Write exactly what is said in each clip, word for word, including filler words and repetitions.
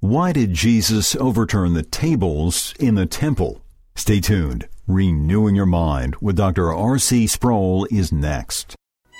Why did Jesus overturn the tables in the temple? Stay tuned. Renewing Your Mind with Doctor R C Sproul is next.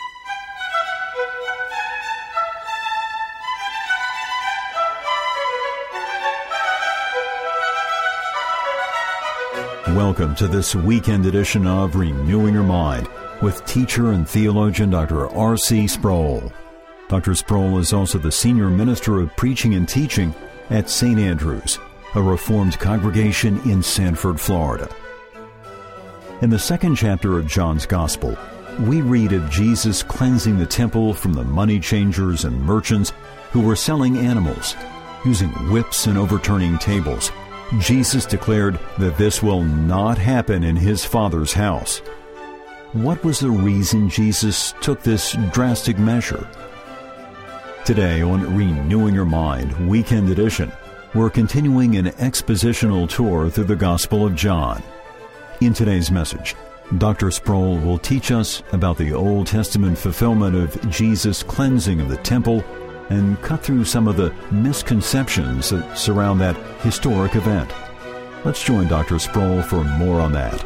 Welcome to this weekend edition of Renewing Your Mind with teacher and theologian Doctor R C Sproul. Doctor Sproul is also the Senior Minister of Preaching and Teaching at Saint Andrew's, a Reformed congregation in Sanford, Florida. In the second chapter of John's Gospel, we read of Jesus cleansing the temple from the money changers and merchants who were selling animals. Using whips and overturning tables, Jesus declared that this will not happen in his Father's house. What was the reason Jesus took this drastic measure? Today on Renewing Your Mind Weekend Edition, we're continuing an expositional tour through the Gospel of John. In today's message, Doctor Sproul will teach us about the Old Testament fulfillment of Jesus' cleansing of the temple and cut through some of the misconceptions that surround that historic event. Let's join Doctor Sproul for more on that.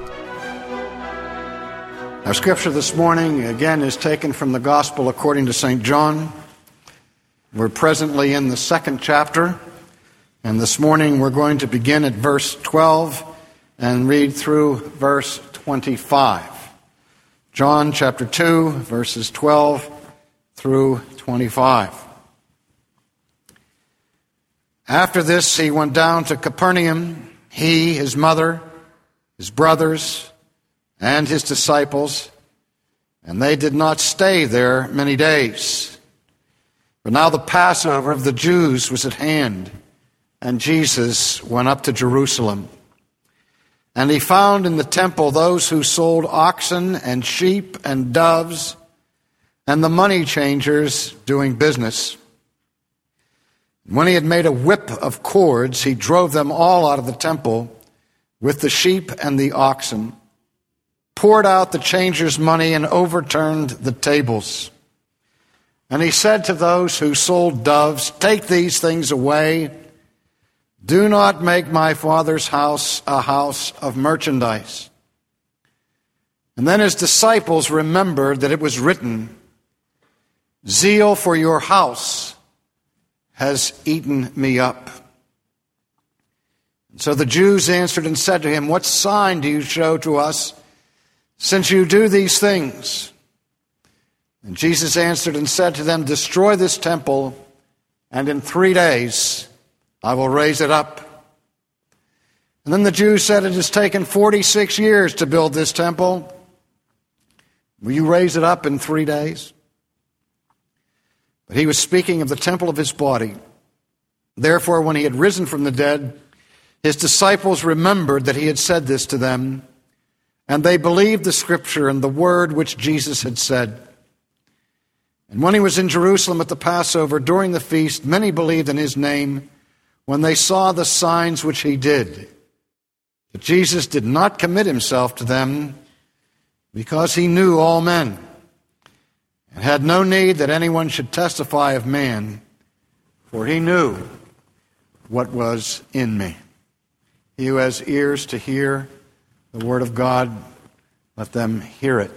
Our scripture this morning, again, is taken from the Gospel according to Saint John. We're presently in the second chapter, and this morning we're going to begin at verse twelve and read through verse twenty-five. John chapter two, verses twelve through twenty-five. After this, he went down to Capernaum, he, his mother, his brothers, and his disciples, and they did not stay there many days. But now the Passover of the Jews was at hand, and Jesus went up to Jerusalem. And he found in the temple those who sold oxen and sheep and doves, and the money changers doing business. When he had made a whip of cords, he drove them all out of the temple with the sheep and the oxen, poured out the changers' money, and overturned the tables. And he said to those who sold doves, "Take these things away. Do not make my Father's house a house of merchandise." And then his disciples remembered that it was written, "Zeal for your house has eaten me up." And so the Jews answered and said to him, "What sign do you show to us, since you do these things?" And Jesus answered and said to them, "Destroy this temple, and in three days I will raise it up." And then the Jews said, "It has taken forty-six years to build this temple. Will you raise it up in three days?" But he was speaking of the temple of his body. Therefore, when he had risen from the dead, his disciples remembered that he had said this to them, and they believed the scripture and the word which Jesus had said. And when he was in Jerusalem at the Passover during the feast, many believed in his name when they saw the signs which he did. But Jesus did not commit himself to them, because he knew all men, and had no need that anyone should testify of man, for he knew what was in me. He who has ears to hear the word of God, let them hear it.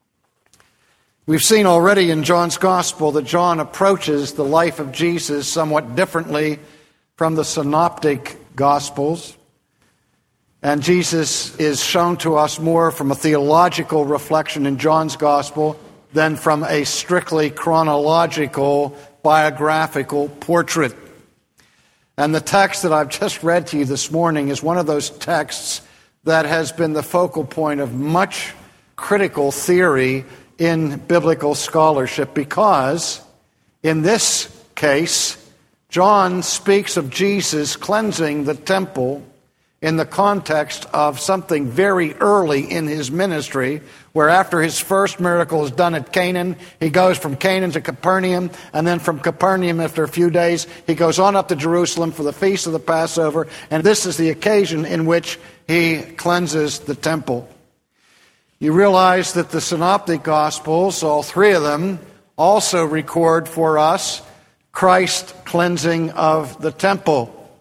We've seen already in John's Gospel that John approaches the life of Jesus somewhat differently from the synoptic Gospels. And Jesus is shown to us more from a theological reflection in John's Gospel than from a strictly chronological, biographical portrait. And the text that I've just read to you this morning is one of those texts that has been the focal point of much critical theory in biblical scholarship, because in this case, John speaks of Jesus cleansing the temple in the context of something very early in his ministry, where after his first miracle is done at Canaan, he goes from Canaan to Capernaum, and then from Capernaum, after a few days, he goes on up to Jerusalem for the feast of the Passover, and this is the occasion in which he cleanses the temple. You realize that the Synoptic Gospels, all three of them, also record for us Christ's cleansing of the temple.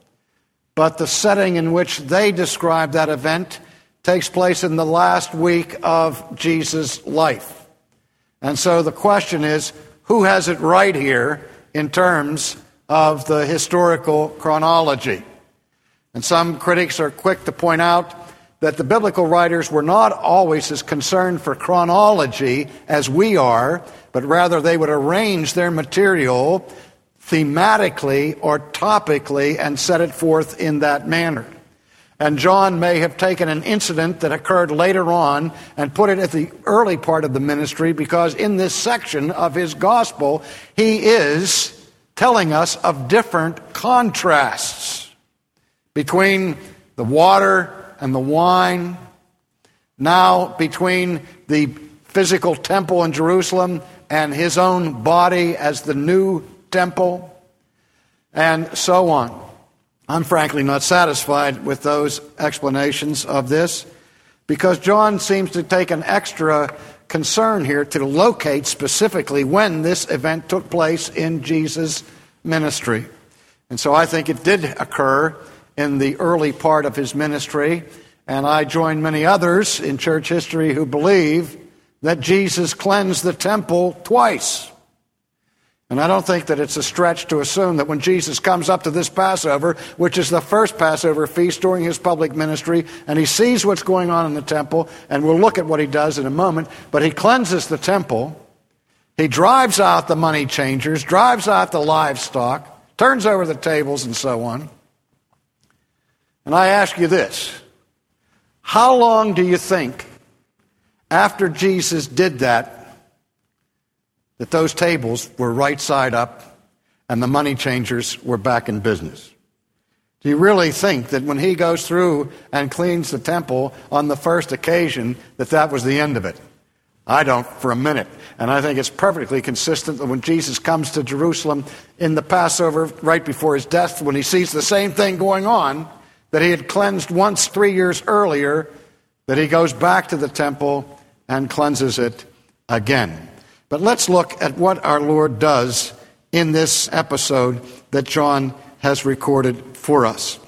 but the setting in which they describe that event takes place in the last week of Jesus' life. And so the question is, who has it right here in terms of the historical chronology? And some critics are quick to point out that the biblical writers were not always as concerned for chronology as we are, but rather they would arrange their material thematically or topically and set it forth in that manner. And John may have taken an incident that occurred later on and put it at the early part of the ministry, because in this section of his gospel, he is telling us of different contrasts between the water and the wine, now between the physical temple in Jerusalem and his own body as the new temple, and so on. I'm frankly not satisfied with those explanations of this, because John seems to take an extra concern here to locate specifically when this event took place in Jesus' ministry. And so I think it did occur in the early part of his ministry, and I join many others in church history who believe that Jesus cleansed the temple twice. And I don't think that it's a stretch to assume that when Jesus comes up to this Passover, which is the first Passover feast during his public ministry, and he sees what's going on in the temple, and we'll look at what he does in a moment, but he cleanses the temple, he drives out the money changers, drives out the livestock, turns over the tables, and so on. And I ask you this, how long do you think after Jesus did that, that those tables were right side up and the money changers were back in business? Do you really think that when he goes through and cleans the temple on the first occasion, that that was the end of it? I don't for a minute. And I think it's perfectly consistent that when Jesus comes to Jerusalem in the Passover, right before his death, when he sees the same thing going on that he had cleansed once three years earlier, that he goes back to the temple and cleanses it again. But let's look at what our Lord does in this episode that John has recorded for us.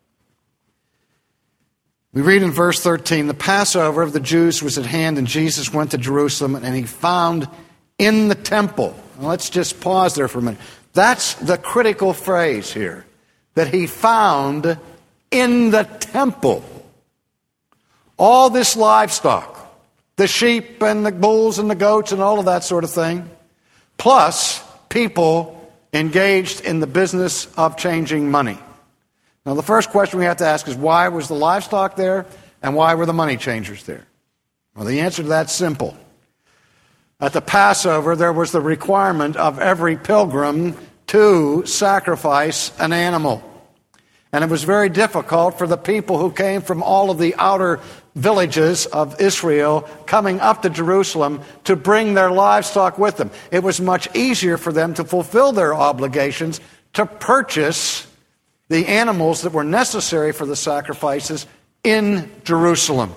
We read in verse thirteen, the Passover of the Jews was at hand, and Jesus went to Jerusalem, and he found in the temple. Now let's just pause there for a minute. That's the critical phrase here, that he found in the temple all this livestock, the sheep and the bulls and the goats and all of that sort of thing, plus people engaged in the business of changing money. Now, the first question we have to ask is, why was the livestock there and why were the money changers there? Well, the answer to that's simple. At the Passover, there was the requirement of every pilgrim to sacrifice an animal. And it was very difficult for the people who came from all of the outer villages of Israel coming up to Jerusalem to bring their livestock with them. It was much easier for them to fulfill their obligations to purchase the animals that were necessary for the sacrifices in Jerusalem.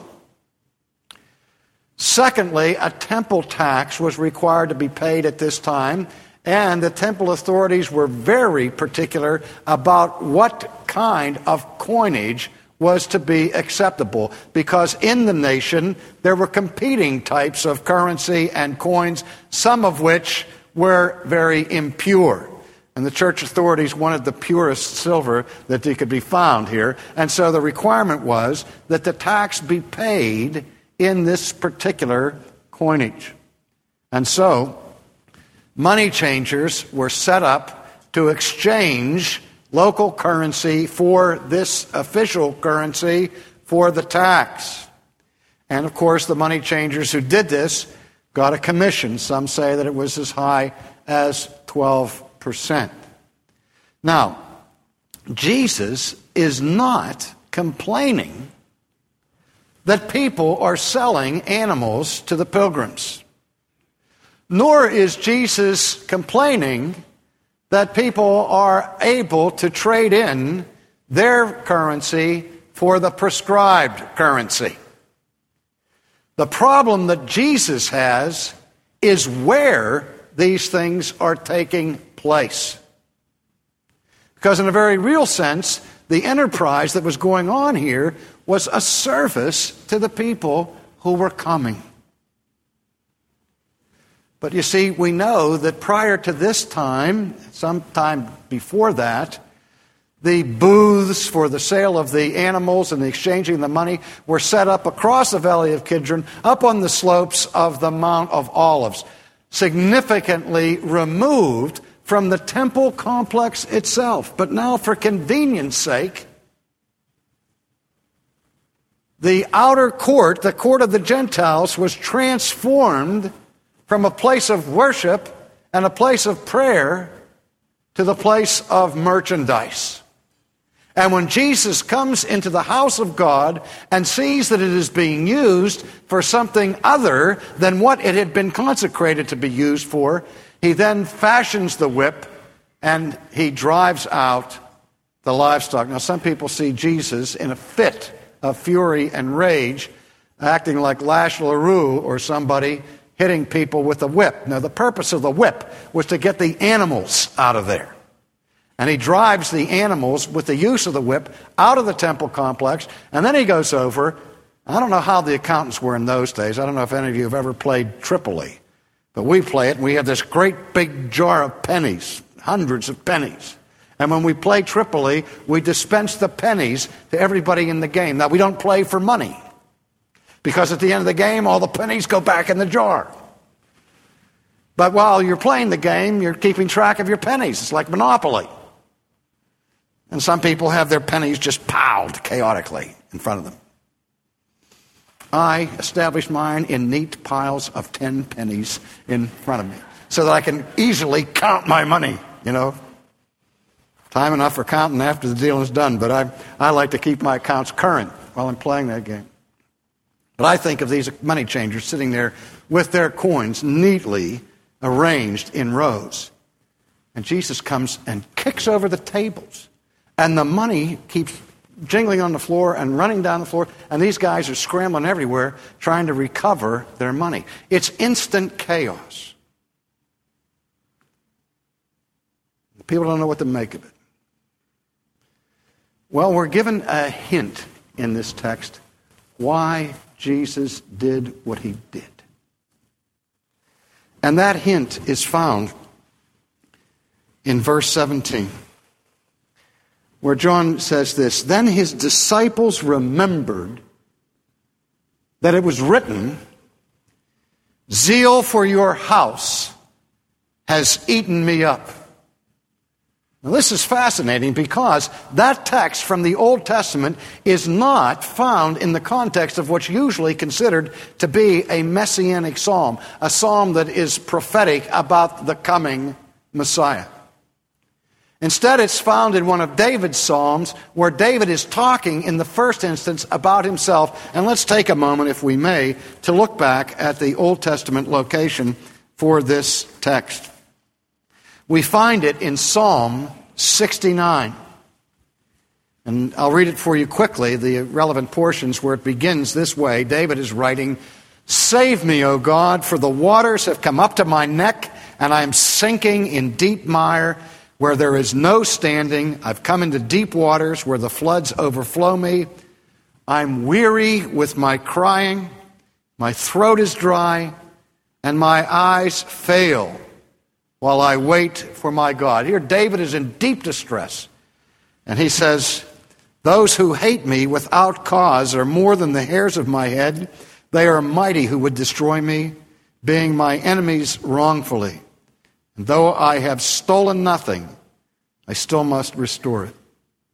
Secondly, a temple tax was required to be paid at this time, and the temple authorities were very particular about what kind of coinage was to be acceptable, because in the nation there were competing types of currency and coins, some of which were very impure. And the church authorities wanted the purest silver that they could be found here. And so the requirement was that the tax be paid in this particular coinage. And so money changers were set up to exchange local currency for this official currency for the tax. And of course, the money changers who did this got a commission. Some say that it was as high as twelve percent. Now, Jesus is not complaining that people are selling animals to the pilgrims. Nor is Jesus complaining that people are able to trade in their currency for the prescribed currency. The problem that Jesus has is where these things are taking place. Because in a very real sense, The enterprise that was going on here was a service to the people who were coming. But you see, we know that prior to this time, sometime before that, the booths for the sale of the animals and the exchanging of the money were set up across the Valley of Kidron, up on the slopes of the Mount of Olives, significantly removed from the temple complex itself. But now, for convenience sake, the outer court, the court of the Gentiles, was transformed from a place of worship and a place of prayer to the place of merchandise. And when Jesus comes into the house of God and sees that it is being used for something other than what it had been consecrated to be used for, he then fashions the whip and he drives out the livestock. Now, some people see Jesus in a fit of fury and rage, acting like Lash LaRue or somebody, hitting people with a whip. Now, the purpose of the whip was to get the animals out of there. And he drives the animals with the use of the whip out of the temple complex, and then he goes over. I don't know how the accountants were in those days. I don't know if any of you have ever played Tripoli, but we play it, and we have this great big jar of pennies, hundreds of pennies. And when we play Tripoli, we dispense the pennies to everybody in the game. Now, we don't play for money, because at the end of the game, all the pennies go back in the jar. But while you're playing the game, you're keeping track of your pennies. It's like Monopoly. And some people have their pennies just piled chaotically in front of them. I established mine in neat piles of ten pennies in front of me so that I can easily count my money, you know. Time enough for counting after the deal is done, but I, I like to keep my accounts current while I'm playing that game. But I think of these money changers sitting there with their coins neatly arranged in rows. And Jesus comes and kicks over the tables. And the money keeps jingling on the floor and running down the floor. And these guys are scrambling everywhere trying to recover their money. It's instant chaos. People don't know what to make of it. Well, we're given a hint in this text why Jesus did what he did. And that hint is found in verse seventeen, where John says this: "Then his disciples remembered that it was written, 'Zeal for your house has eaten me up.'" Now, this is fascinating because that text from the Old Testament is not found in the context of what's usually considered to be a messianic psalm, a psalm that is prophetic about the coming Messiah. Instead, it's found in one of David's psalms where David is talking in the first instance about himself. And let's take a moment, if we may, to look back at the Old Testament location for this text. We find it in Psalm sixty-nine. And I'll read it for you quickly, the relevant portions, where it begins this way. David is writing, "Save me, O God, for the waters have come up to my neck, and I am sinking in deep mire where there is no standing. I've come into deep waters where the floods overflow me. I'm weary with my crying. My throat is dry, and my eyes fail while I wait for my God." Here David is in deep distress. And he says, "Those who hate me without cause are more than the hairs of my head. They are mighty who would destroy me, being my enemies wrongfully. And though I have stolen nothing, I still must restore it.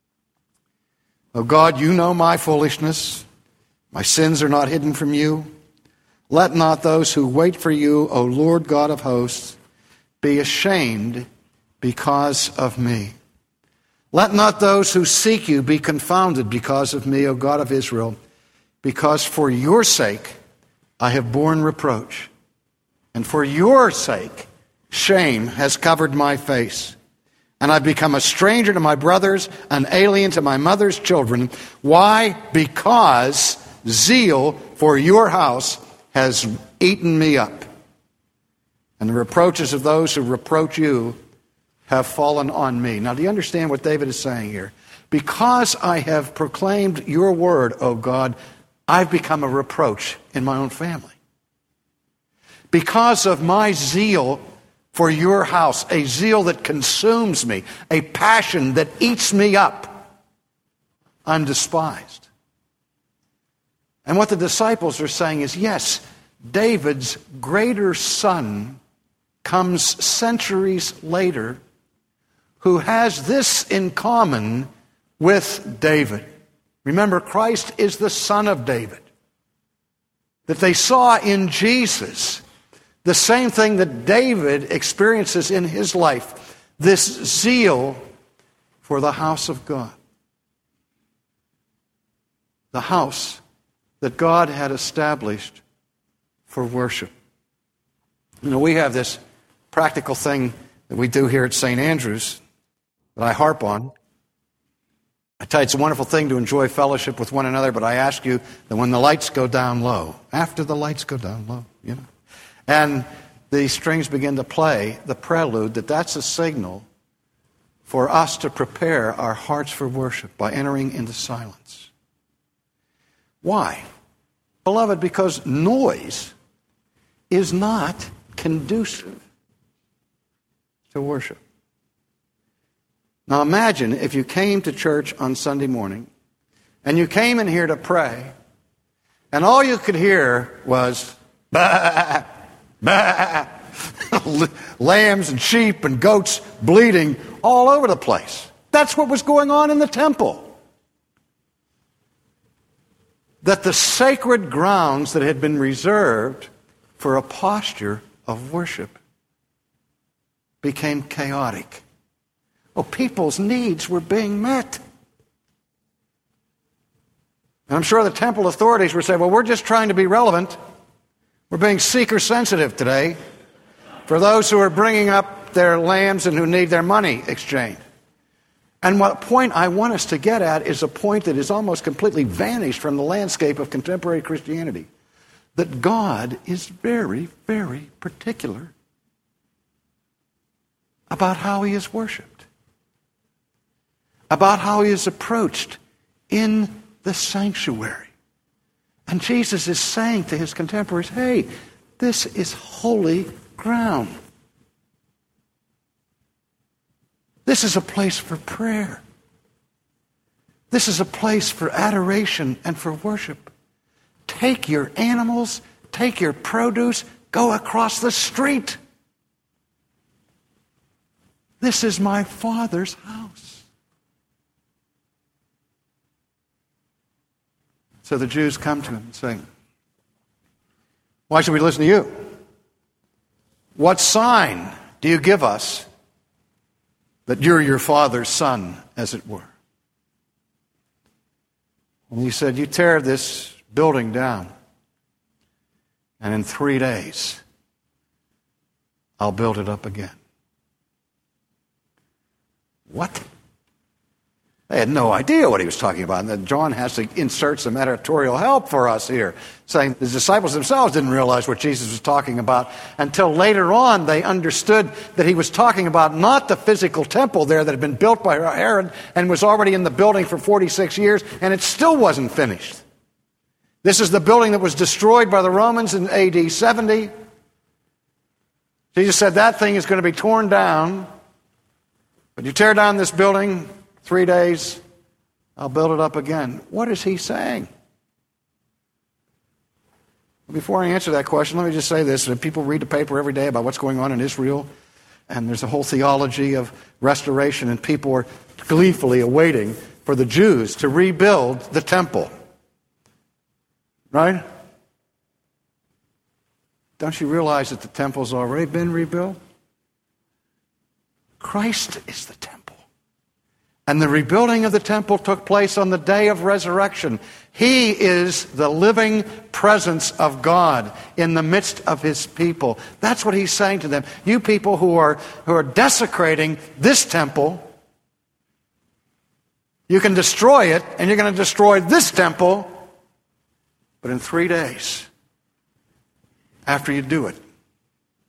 O God, you know my foolishness. My sins are not hidden from you. Let not those who wait for you, O Lord God of hosts, be ashamed because of me. Let not those who seek you be confounded because of me, O God of Israel, because for your sake I have borne reproach, and for your sake shame has covered my face. And I've become a stranger to my brothers, an alien to my mother's children. Why? Because zeal for your house has eaten me up. And the reproaches of those who reproach you have fallen on me." Now, do you understand what David is saying here? Because I have proclaimed your word, O God, I've become a reproach in my own family. Because of my zeal for your house, a zeal that consumes me, a passion that eats me up, I'm despised. And what the disciples are saying is, yes, David's greater son comes centuries later who has this in common with David. Remember, Christ is the son of David. That they saw in Jesus the same thing that David experiences in his life, this zeal for the house of God. The house that God had established for worship. You know, we have this practical thing that we do here at Saint Andrews that I harp on. I tell you, it's a wonderful thing to enjoy fellowship with one another, but I ask you that when the lights go down low, after the lights go down low, you know, and the strings begin to play the prelude, that that's a signal for us to prepare our hearts for worship by entering into silence. Why? Beloved, because noise is not conducive to worship. Now imagine if you came to church on Sunday morning and you came in here to pray and all you could hear was bah, bah, lambs and sheep and goats bleating all over the place. That's what was going on in the temple. That the sacred grounds that had been reserved for a posture of worship became chaotic. Oh, people's needs were being met. And I'm sure the temple authorities were saying, well, we're just trying to be relevant. We're being seeker-sensitive today for those who are bringing up their lambs and who need their money exchanged. And what point I want us to get at is a point that is almost completely vanished from the landscape of contemporary Christianity. That God is very, very particular about how he is worshipped. About how he is approached in the sanctuary. And Jesus is saying to his contemporaries, hey, this is holy ground. This is a place for prayer. This is a place for adoration and for worship. Take your animals, take your produce, go across the street. This is my Father's house. So the Jews come to him and say, why should we listen to you? What sign do you give us that you're your father's son, as it were? And he said, you tear this building down, and in three days, I'll build it up again. What? They had no idea what he was talking about. And then John has to insert some editorial help for us here, saying the disciples themselves didn't realize what Jesus was talking about until later on they understood that he was talking about not the physical temple there that had been built by Herod and was already in the building for forty-six years, and it still wasn't finished. This is the building that was destroyed by the Romans in A D seventy. Jesus said that thing is going to be torn down, but you tear down this building, three days, I'll build it up again. What is he saying? Before I answer that question, let me just say this. People read the paper every day about what's going on in Israel, and there's a whole theology of restoration, and people are gleefully awaiting for the Jews to rebuild the temple. Right? Don't you realize that the temple's already been rebuilt? Christ is the temple. And the rebuilding of the temple took place on the day of resurrection. He is the living presence of God in the midst of his people. That's what he's saying to them. You people who are, who are desecrating this temple, you can destroy it, and you're going to destroy this temple, but in three days, after you do it,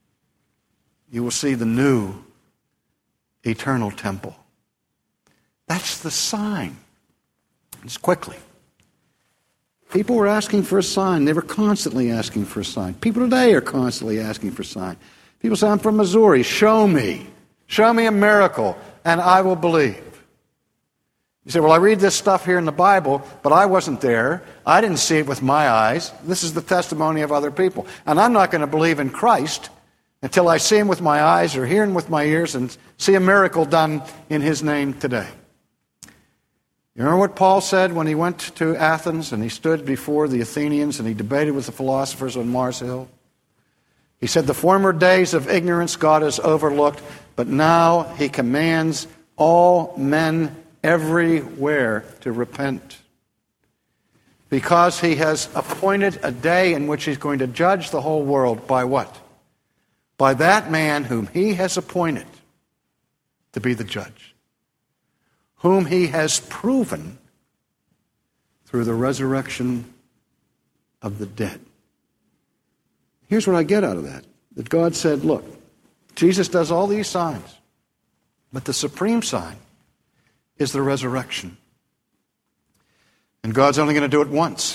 you will see the new eternal temple. That's the sign. Just quickly. People were asking for a sign. They were constantly asking for a sign. People today are constantly asking for a sign. People say, I'm from Missouri. Show me. Show me a miracle, and I will believe. You say, well, I read this stuff here in the Bible, but I wasn't there. I didn't see it with my eyes. This is the testimony of other people. And I'm not going to believe in Christ until I see him with my eyes or hear him with my ears and see a miracle done in his name today. You remember what Paul said when he went to Athens and he stood before the Athenians and he debated with the philosophers on Mars Hill? He said, the former days of ignorance God has overlooked, but now he commands all men everywhere to repent. Because he has appointed a day in which he's going to judge the whole world by what? By that man whom he has appointed to be the judge, whom he has proven through the resurrection of the dead. Here's what I get out of that. That God said, look, Jesus does all these signs, but the supreme sign is the resurrection. And God's only going to do it once.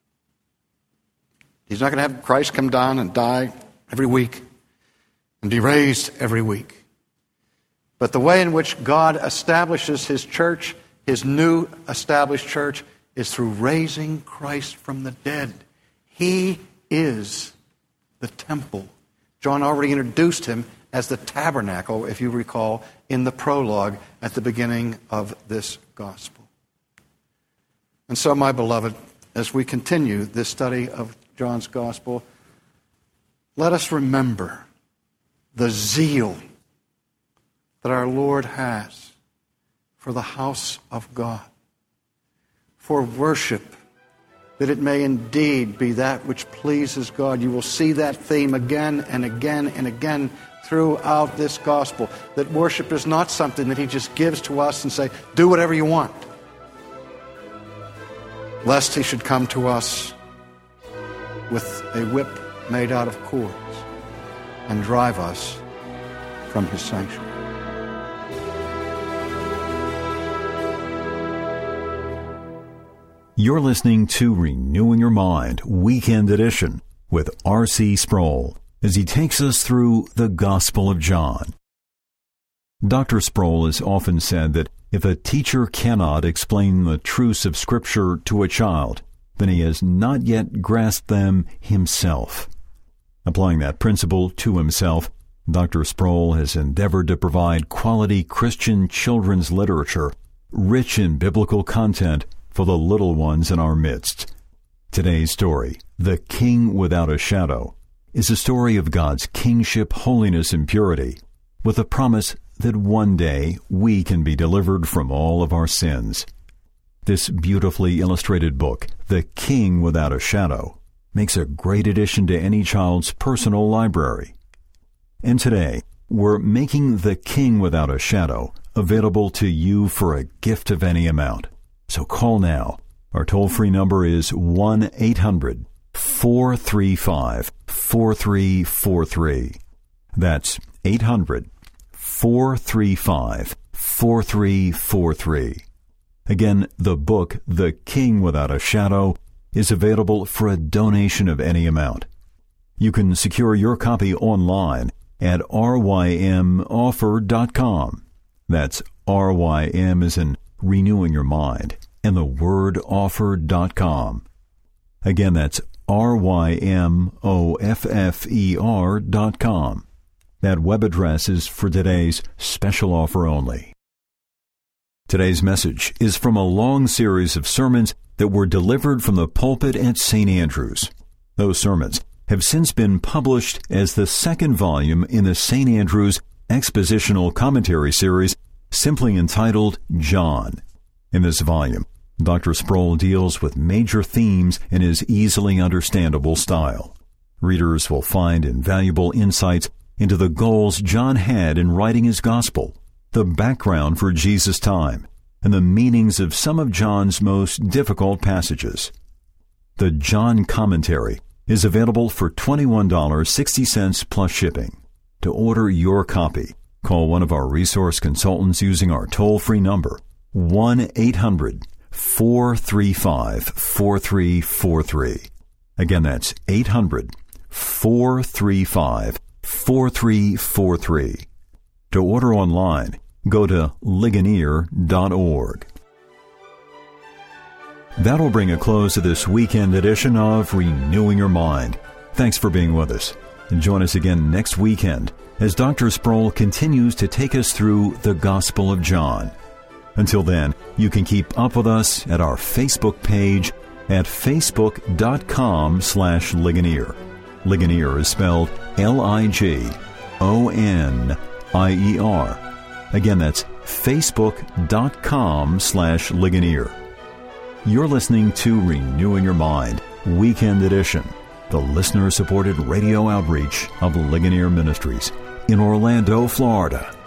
He's not going to have Christ come down and die every week and be raised every week. But the way in which God establishes his church, his new established church, is through raising Christ from the dead. He is the temple. John already introduced him as the tabernacle, if you recall, in the prologue at the beginning of this gospel. And so, my beloved, as we continue this study of John's gospel, let us remember the zeal that our Lord has for the house of God, for worship, that it may indeed be that which pleases God. You will see that theme again and again and again throughout this gospel, that worship is not something that he just gives to us and say, do whatever you want, lest he should come to us with a whip made out of cords and drive us from his sanctuary. You're listening to Renewing Your Mind, Weekend Edition, with R C Sproul, as he takes us through the Gospel of John. Doctor Sproul has often said that if a teacher cannot explain the truths of Scripture to a child, then he has not yet grasped them himself. Applying that principle to himself, Doctor Sproul has endeavored to provide quality Christian children's literature, rich in biblical content, for the little ones in our midst. Today's story, The King Without a Shadow, is a story of God's kingship, holiness, and purity, with a promise that one day we can be delivered from all of our sins. This beautifully illustrated book, The King Without a Shadow, makes a great addition to any child's personal library. And today, we're making The King Without a Shadow available to you for a gift of any amount. So call now. Our toll-free number is one eight hundred four three five four three four three. That's eight hundred four three five four three four three. Again, the book, The King Without a Shadow, is available for a donation of any amount. You can secure your copy online at r y m offer dot com. That's R Y M as in Renewing Your Mind, and the word offer dot com. Again, that's R Y M O F F E R dot com. That web address is for today's special offer only. Today's message is from a long series of sermons that were delivered from the pulpit at Saint Andrews. Those sermons have since been published as the second volume in the Saint Andrews Expositional Commentary series, simply entitled John. In this volume, Doctor Sproul deals with major themes in his easily understandable style. Readers will find invaluable insights into the goals John had in writing his gospel, the background for Jesus' time, and the meanings of some of John's most difficult passages. The John Commentary is available for twenty-one dollars and sixty cents plus shipping. To order your copy, call one of our resource consultants using our toll-free number, one eight hundred four three five four three four three. Again, that's eight hundred four three five four three four three. To order online, go to Ligonier dot org. That'll bring a close to this weekend edition of Renewing Your Mind. Thanks for being with us. And join us again next weekend as Doctor Sproul continues to take us through the Gospel of John. Until then, you can keep up with us at our Facebook page at facebook.com slash Ligonier. Ligonier is spelled L I G O N I E R. Again, that's facebook.com slash Ligonier. You're listening to Renewing Your Mind, Weekend Edition, the listener-supported radio outreach of Ligonier Ministries in Orlando, Florida.